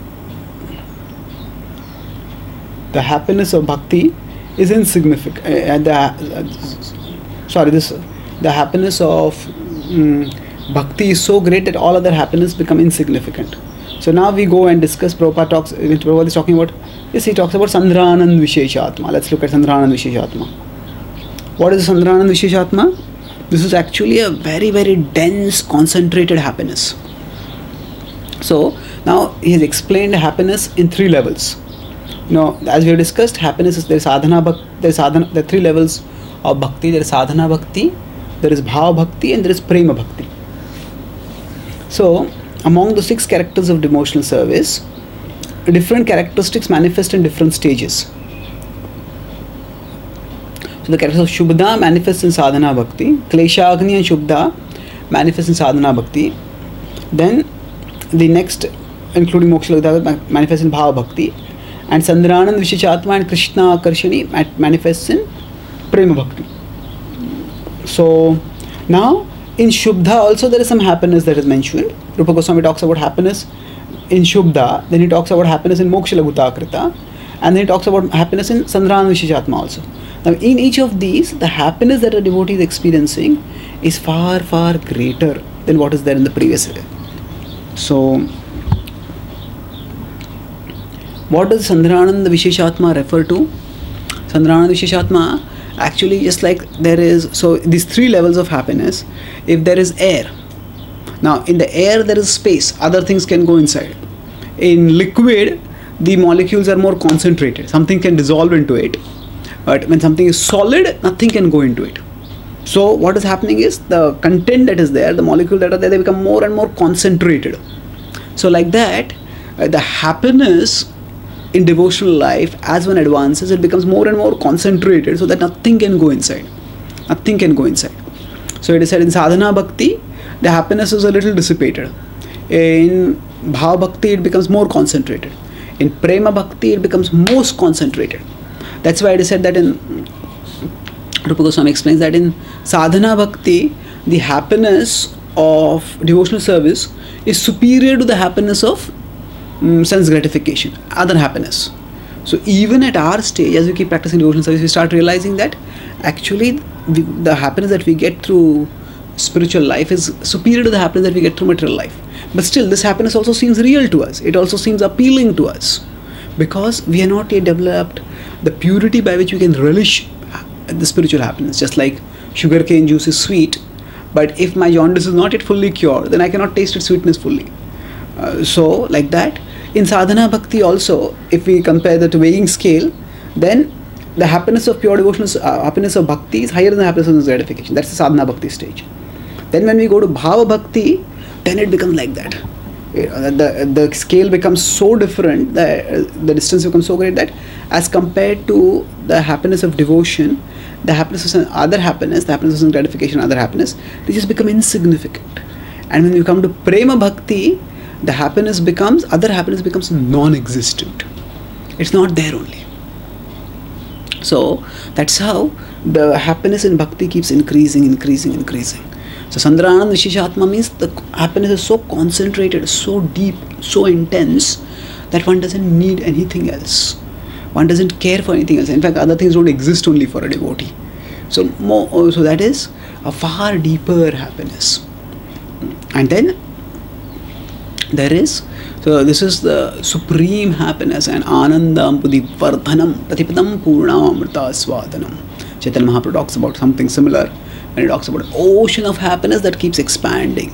the happiness of bhakti is insignificant. Uh, the, uh, sorry, this the happiness of um, bhakti is so great that all other happiness become insignificant. So now we go and discuss. Prabhupada talks. Prabhupada is talking about. Yes, he talks about Sandranand Visheshatma. Let's look at Sandranand Visheshatma. What is Sandranand Visheshatma? This is actually a very, very dense, concentrated happiness. So now he has explained happiness in three levels. You know, as we have discussed, happiness is there is sadhana bhakti. There is sadhana. There are three levels of bhakti. There is sadhana bhakti, there is bhava bhakti, and there is prema bhakti. So among the six characters of devotional service, different characteristics manifest in different stages. So the characters of Shubhda manifest in sadhana bhakti, Kleshagni and Shubhda manifest in sadhana bhakti. Then the next, including Moksha Laghuta, manifests in bhava bhakti, and Sandranand Visheshatma and Krishna Akarshani manifests in prema bhakti. So now in Shubdha also there is some happiness that is mentioned. Rupa Goswami talks about happiness in Shubdha, then he talks about happiness in Moksha Lagutakrita, and then he talks about happiness in Sandhrana Visheshatma also. Now in each of these, the happiness that a devotee is experiencing is far, far greater than what is there in the previous area. So, what does Sandhrananda Visheshatma refer to? Sandhrananda Visheshatma, actually just like there is, so these three levels of happiness, if there is air, now in the air there is space, other things can go inside. In liquid, the molecules are more concentrated, something can dissolve into it, but when something is solid, nothing can go into it. So what is happening is the content that is there, the molecules that are there, they become more and more concentrated. So like that, uh, the happiness in devotional life, as one advances, it becomes more and more concentrated so that nothing can go inside. Nothing can go inside. So it is said in sadhana bhakti, the happiness is a little dissipated. In bhava bhakti, it becomes more concentrated. In prema bhakti, it becomes most concentrated. That's why it is said that in Rupa Goswami explains that in sadhana bhakti, the happiness of devotional service is superior to the happiness of um, sense gratification, other happiness. So even at our stage, as we keep practicing devotional service, we start realizing that actually we, the happiness that we get through spiritual life is superior to the happiness that we get through material life. But still, this happiness also seems real to us. It also seems appealing to us because we have not yet developed the purity by which we can relish the spiritual happiness. Just like sugarcane juice is sweet, but if my jaundice is not yet fully cured, then I cannot taste its sweetness fully. Uh, so like that, in sadhana bhakti also, if we compare the weighing scale, then the happiness of pure devotional, uh, happiness of bhakti is higher than the happiness of gratification. That's the sadhana bhakti stage. Then when we go to bhava bhakti, then it becomes like that. You know, the, the scale becomes so different, that uh, the distance becomes so great that as compared to the happiness of devotion, the happiness of other happiness, the happiness of gratification, other happiness, they just become insignificant. And when you come to prema bhakti, the happiness becomes, other happiness becomes non-existent. It's not there only. So that's how the happiness in bhakti keeps increasing, increasing, increasing. So Sandhrananda Visheshatma means the happiness is so concentrated, so deep, so intense that one doesn't need anything else. One doesn't care for anything else. In fact, other things don't exist only for a devotee. So more, so that is a far deeper happiness. And then there is, so this is the supreme happiness and anandam pudivardhanam pratipadam purnamrita swadanam. Chaitanya Mahaprabhu talks about something similar when he talks about ocean of happiness that keeps expanding.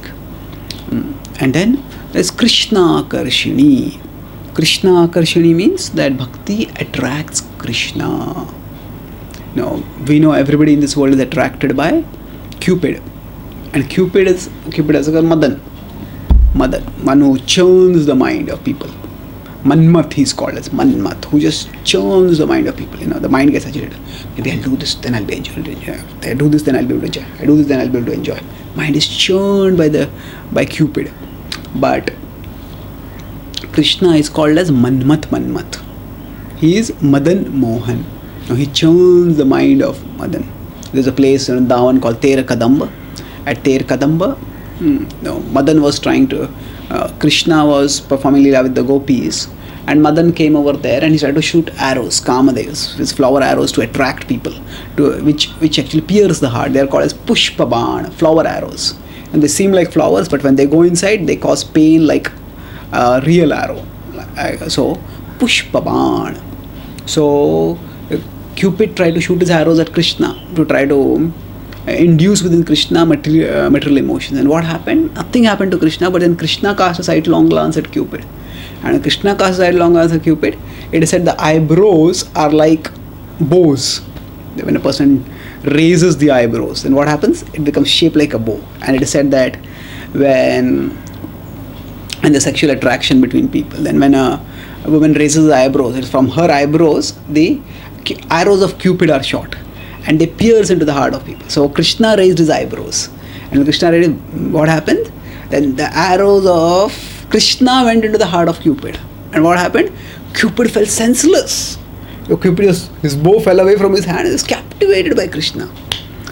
And then there's Krishna Karshini. Krishna Karshini means that bhakti attracts Krishna. Now, we know everybody in this world is attracted by Cupid. And Cupid is, Cupid is a Madan. Madan, one who churns the mind of people. Manmath he's called as Manmath, who just churns the mind of people. You know, the mind gets agitated. Maybe I'll do this, then I'll be able to enjoy. I do this, then I'll be able to enjoy. I do this, then I'll be able to enjoy. Mind is churned by the by Cupid. But Krishna is called as Manmath Manmath. He is Madan Mohan. Now he churns the mind of Madan. There's a place in Dawan called Ter Kadamba. At Ter Kadamba, hmm, no, Madan was trying to, uh, Krishna was performing Leela with the gopis, and Madan came over there and he tried to shoot arrows, Kamadevas, his flower arrows to attract people, to which which actually pierce the heart. They are called as Pushpaban, flower arrows. And they seem like flowers, but when they go inside, they cause pain like a real arrow. Uh, so, Pushpaban. So, uh, Cupid tried to shoot his arrows at Krishna to try to induce within Krishna material, uh, material emotions. And what happened? Nothing happened to Krishna, but then Krishna cast a sidelong glance at Cupid. And when Krishna cast a sidelong glance at Cupid, it is said the eyebrows are like bows. When a person raises the eyebrows, then what happens? It becomes shaped like a bow. And it is said that when and the sexual attraction between people, then when a, a woman raises the eyebrows, it's from her eyebrows, the arrows of Cupid are shot. And they pierce into the heart of people. So Krishna raised his eyebrows. And when Krishna raised, what happened? Then the arrows of Krishna went into the heart of Cupid. And what happened? Cupid fell senseless. So Cupid, was, his bow fell away from his hand. He was captivated by Krishna.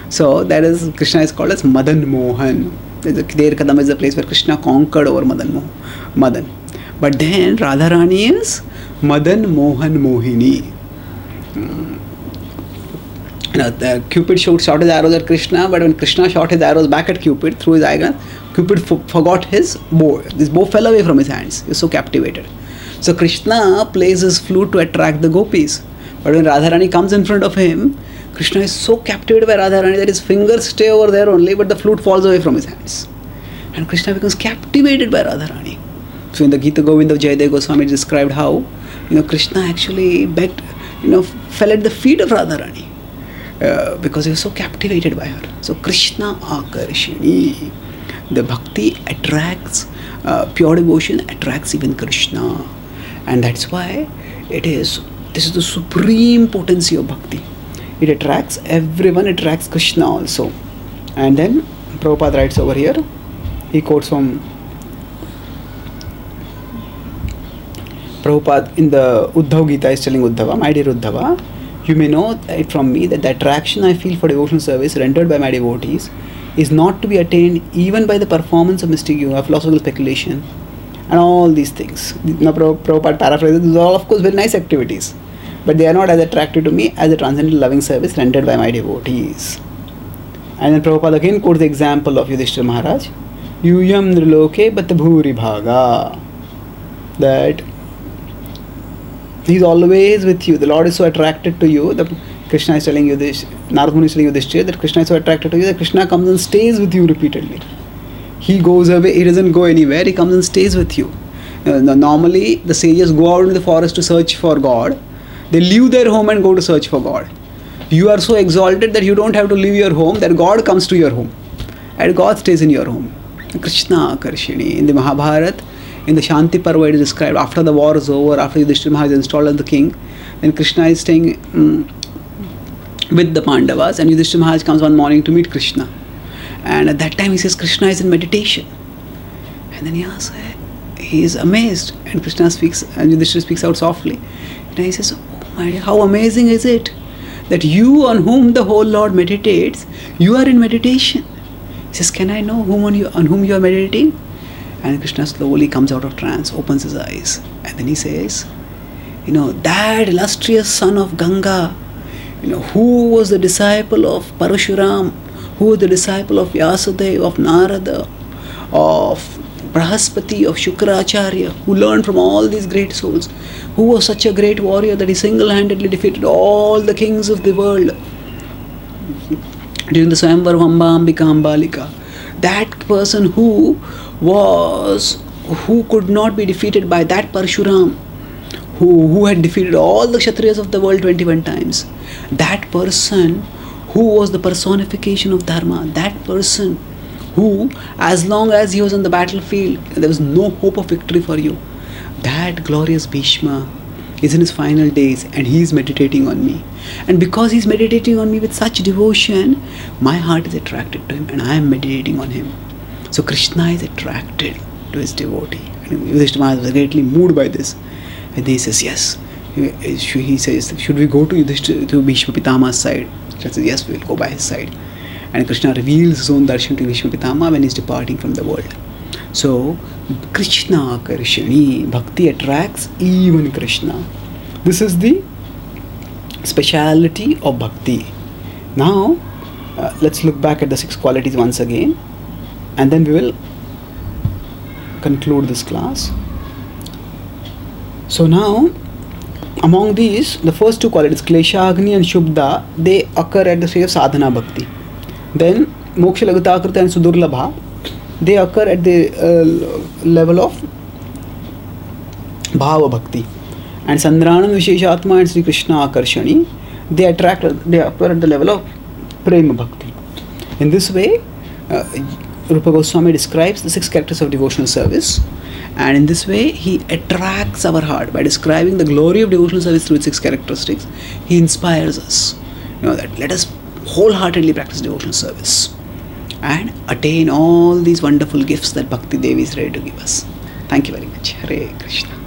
So that is, Krishna is called as Madan Mohan. Keder Kadam is the place where Krishna conquered over Madan Mohan. Madan. But then Radharani is Madan Mohan Mohini. Hmm. You know, the Cupid shot, shot his arrows at Krishna, but when Krishna shot his arrows back at Cupid through his eyeglass, Cupid f- forgot his bow. This bow fell away from his hands. He was so captivated. So Krishna plays his flute to attract the gopis. But when Radharani comes in front of him, Krishna is so captivated by Radharani that his fingers stay over there only, but the flute falls away from his hands. And Krishna becomes captivated by Radharani. So in the Gita Govinda of Jayadeva Goswami, it is described how, you know, Krishna actually begged, you know, fell at the feet of Radharani. Uh, because he was so captivated by her. So Krishna Akarshini. The bhakti attracts, uh, pure devotion attracts even Krishna. And that's why it is, this is the supreme potency of bhakti. It attracts everyone, it attracts Krishna also. And then Prabhupada writes over here, he quotes from Prabhupada in the Uddhav Gita is telling Uddhava, my dear Uddhava, you may know it from me that the attraction I feel for devotional service rendered by my devotees is not to be attained even by the performance of mystic yoga, philosophical speculation, and all these things. Now, Prabhupada paraphrases, these are all of course very nice activities, but they are not as attractive to me as the transcendental loving service rendered by my devotees. And then Prabhupada again quotes the example of Yudhishthira Maharaj, Yuyam Nriloke Batabhuri Bhaga, that he is always with you. The Lord is so attracted to you. The Krishna is telling you this, Narad Muni is telling you this, that Krishna is so attracted to you that Krishna comes and stays with you repeatedly. He goes away, he doesn't go anywhere, he comes and stays with you. Uh, normally, the sages go out into the forest to search for God. They leave their home and go to search for God. You are so exalted that you don't have to leave your home, that God comes to your home. And God stays in your home. Krishna Akarshini. In the Mahabharata, in the Shanti Parva, it is described after the war is over, after Yudhishthira Maharaj is installed as the king, then Krishna is staying um, with the Pandavas, and Yudhishthira Maharaj comes one morning to meet Krishna. And at that time he says Krishna is in meditation. And then he asks, he is amazed, and Krishna speaks, and Yudhishthira speaks out softly. And he says, oh my dear, how amazing is it that you on whom the whole Lord meditates, you are in meditation. He says, can I know whom on, you, on whom you are meditating? And Krishna slowly comes out of trance, opens his eyes, and then he says, you know, that illustrious son of Ganga, you know, who was the disciple of Parashuram, who was the disciple of Vyasadeva, of Narada, of Brahaspati, of Shukracharya, who learned from all these great souls, who was such a great warrior that he single-handedly defeated all the kings of the world during the Swayamvar of Amba Ambika Ambalika. That person who was, who could not be defeated by that Parshuram, who, who had defeated all the Kshatriyas of the world twenty-one times. That person who was the personification of Dharma, that person who, as long as he was on the battlefield, there was no hope of victory for you. That glorious Bhishma is in his final days and he is meditating on me. And because he is meditating on me with such devotion, my heart is attracted to him and I am meditating on him. So Krishna is attracted to his devotee. And Yudhishthira Maharaj was greatly moved by this. And he says, yes. He says, should we go to Yudhishthira, to Bhishma Pitama's side? He says, yes, we will go by his side. And Krishna reveals his own darshan to Bhishma Pitama when he is departing from the world. So, Krishna Akarshani, bhakti attracts even Krishna. This is the speciality of bhakti. Now, uh, let's look back at the six qualities once again, and then we will conclude this class. So now, among these, the first two qualities, Kleshagni and Shubda, they occur at the stage of sadhana bhakti. Then, Moksha Lagutakrita and Sudurlabha, they occur at the uh, level of Bhava Bhakti. And Sandranand Visheshatma and Sri Krishna Akarshani, they attract, they occur at the level of Prema Bhakti. In this way, uh, Rupa Goswami describes the six characters of devotional service, and in this way he attracts our heart by describing the glory of devotional service through its six characteristics. He inspires us, you know, that let us wholeheartedly practice devotional service and attain all these wonderful gifts that Bhakti Devi is ready to give us. Thank you very much. Hare Krishna.